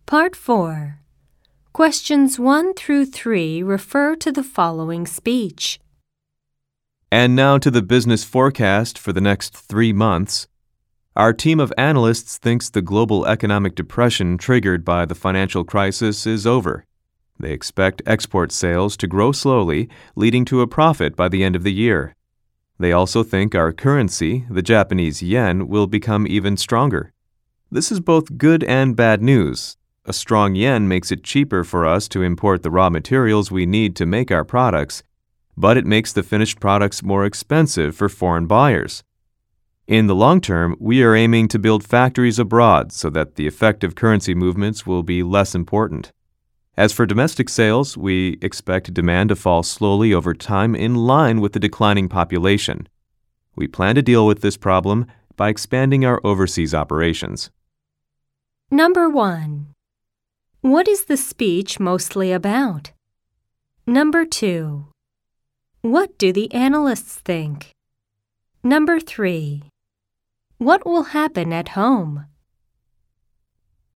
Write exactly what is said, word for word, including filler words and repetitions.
Part four. Questions one through three refer to the following speech. And now to the business forecast for the next three months. Our team of analysts thinks the global economic depression triggered by the financial crisis is over. They expect export sales to grow slowly, leading to a profit by the end of the year. They also think our currency, the Japanese yen, will become even stronger. This is both good and bad news. A strong yen makes it cheaper for us to import the raw materials we need to make our products, but it makes the finished products more expensive for foreign buyers. In the long term, we are aiming to build factories abroad so that the effect of currency movements will be less important. As for domestic sales, we expect demand to fall slowly over time in line with the declining population. We plan to deal with this problem by expanding our overseas operations. Number one. What is the speech mostly about? Number two. What do the analysts think? Number three. What will happen at home?